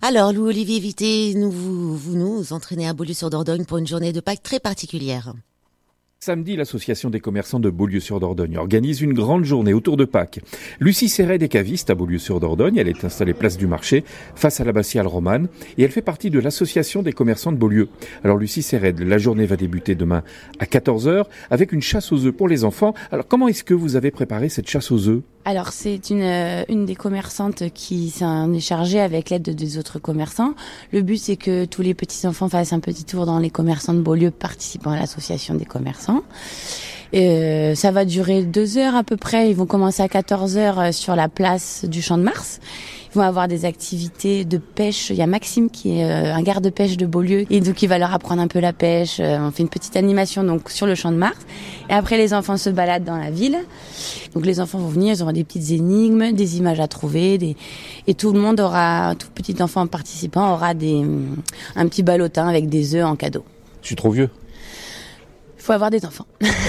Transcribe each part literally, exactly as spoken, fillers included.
Alors, Louis-Olivier Vité, nous, vous, vous nous entraînez à Beaulieu-sur-Dordogne pour une journée de Pâques très particulière. Samedi, l'association des commerçants de Beaulieu-sur-Dordogne organise une grande journée autour de Pâques. Lucie Serret est caviste à Beaulieu-sur-Dordogne. Elle est installée place du marché, face à l'abbatiale romane, et elle fait partie de l'association des commerçants de Beaulieu. Alors Lucie Serret, la journée va débuter demain à quatorze heures avec une chasse aux œufs pour les enfants. Alors comment est-ce que vous avez préparé cette chasse aux œufs ? Alors c'est une euh, une des commerçantes qui s'en est chargée avec l'aide des autres commerçants. Le but c'est que tous les petits enfants fassent un petit tour dans les commerçants de Beaulieu participant à l'association des commerçants. Et euh, ça va durer deux heures à peu près. Ils vont commencer à quatorze heures sur la place du Champ de Mars. Ils vont avoir des activités de pêche. Il y a Maxime qui est euh, un garde-pêche de Beaulieu et donc il va leur apprendre un peu la pêche. Euh, on fait une petite animation donc sur le Champ de Mars. Et après les enfants se baladent dans la ville. Donc les enfants vont venir, ils auront des petites énigmes, des images à trouver, des... et tout le monde aura, tout petit enfant participant aura des un petit ballotin avec des œufs en cadeau. Je suis trop vieux. Il faut avoir des enfants.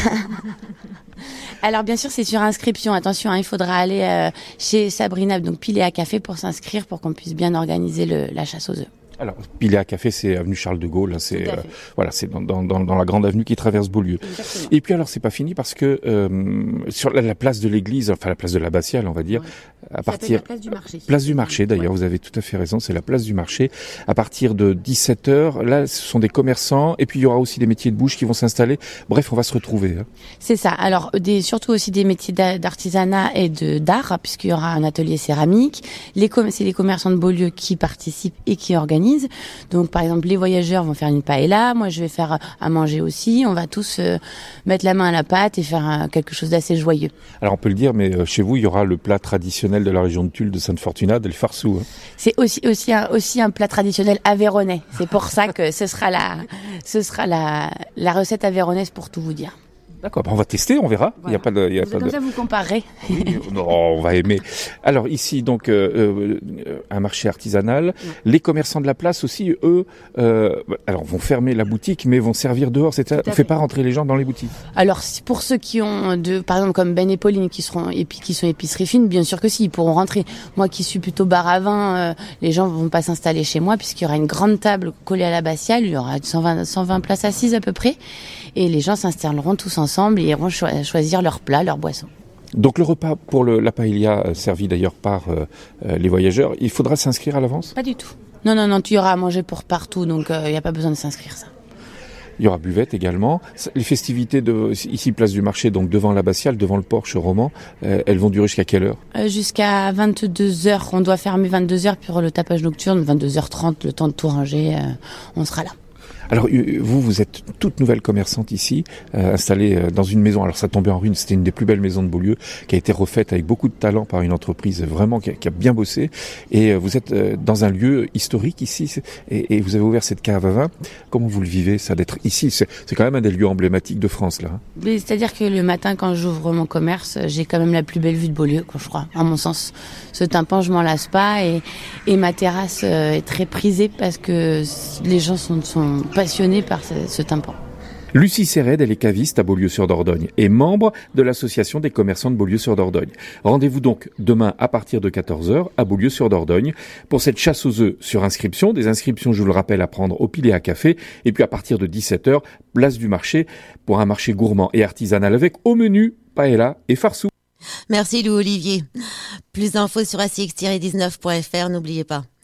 Alors bien sûr c'est sur inscription, attention hein, il faudra aller euh, chez Sabrina, donc Piléa Café pour s'inscrire pour qu'on puisse bien organiser le, la chasse aux œufs. Alors, Piléa Café, c'est avenue Charles de Gaulle, hein, c'est euh, voilà, c'est dans, dans, dans la grande avenue qui traverse Beaulieu. Exactement. Et puis alors, c'est pas fini parce que euh, sur la, la place de l'église, enfin la place de l'abbatiale, on va dire, ouais. à partir la place du marché. Place du marché, d'ailleurs, ouais. Vous avez tout à fait raison, c'est la place du marché. À partir de dix-sept heures, là, ce sont des commerçants, et puis il y aura aussi des métiers de bouche qui vont s'installer. Bref, on va se retrouver. Hein. C'est ça. Alors, des, surtout aussi des métiers d'artisanat et de d'art, puisqu'il y aura un atelier céramique. Les com- c'est les commerçants de Beaulieu qui participent et qui organisent. Donc, par exemple, les voyageurs vont faire une paella. Moi, je vais faire à manger aussi. On va tous euh, mettre la main à la pâte et faire euh, quelque chose d'assez joyeux. Alors, on peut le dire, mais euh, chez vous, il y aura le plat traditionnel de la région de Tulle, de Sainte-Fortunade, le farsou. Hein. C'est aussi aussi un, aussi un plat traditionnel aveyronnais. C'est pour ça que ce sera la ce sera la la recette aveyronnaise pour tout vous dire. D'accord, on va tester, on verra. Voilà. Il y a pas de, il y a vous pas comme de... ça vous comparerez. Oui, non, on va aimer. Alors ici donc euh, euh, un marché artisanal. Ouais. Les commerçants de la place aussi, eux, euh, alors vont fermer la boutique, mais vont servir dehors. C'est ça. On fait pas rentrer les gens dans les boutiques. Alors pour ceux qui ont de, par exemple comme Ben et Pauline qui seront et puis qui sont épicerie fine, bien sûr que si, ils pourront rentrer. Moi qui suis plutôt bar à vin, euh, les gens vont pas s'installer chez moi puisqu'il y aura une grande table collée à l'abbatiale. Il y aura cent vingt, cent vingt places assises à peu près, et les gens s'installeront tous ensemble et iront cho- choisir leur plat, leur boisson. Donc le repas pour le, la paella, euh, servi d'ailleurs par euh, euh, les voyageurs, il faudra s'inscrire à l'avance ? Pas du tout. Non, non, non, tu y auras à manger pour partout, donc il euh, n'y a pas besoin de s'inscrire, ça. Il y aura buvette également. Les festivités de ici, place du marché, donc devant l'abbatiale, devant le porche roman, euh, elles vont durer jusqu'à quelle heure ? euh, Jusqu'à vingt-deux heures. On doit fermer vingt-deux heures pour le tapage nocturne, vingt-deux heures trente, le temps de tout ranger, euh, on sera là. Alors vous, vous êtes toute nouvelle commerçante ici, euh, installée dans une maison. Alors ça tombait en ruine, c'était une des plus belles maisons de Beaulieu, qui a été refaite avec beaucoup de talent par une entreprise vraiment qui a, qui a bien bossé. Et vous êtes dans un lieu historique ici, et, et vous avez ouvert cette cave à vin. Comment vous le vivez, ça, d'être ici ? C'est, c'est quand même un des lieux emblématiques de France, là. Mais c'est-à-dire que le matin, quand j'ouvre mon commerce, j'ai quand même la plus belle vue de Beaulieu, quoi, je crois, à mon sens. Ce tympan, je m'en lasse pas, et, et ma terrasse est très prisée parce que les gens sont, sont passionnée par ce, ce tympan. Lucie Serret, elle est caviste à Beaulieu-sur-Dordogne et membre de l'association des commerçants de Beaulieu-sur-Dordogne. Rendez-vous donc demain à partir de quatorze heures à Beaulieu-sur-Dordogne pour cette chasse aux œufs sur inscription. Des inscriptions, je vous le rappelle, à prendre au Piléa Café. Et puis à partir de dix-sept heures, place du marché pour un marché gourmand et artisanal avec au menu paella et farsou. Merci Louis-Olivier. Plus d'infos sur A C X dix-neuf point F R, n'oubliez pas.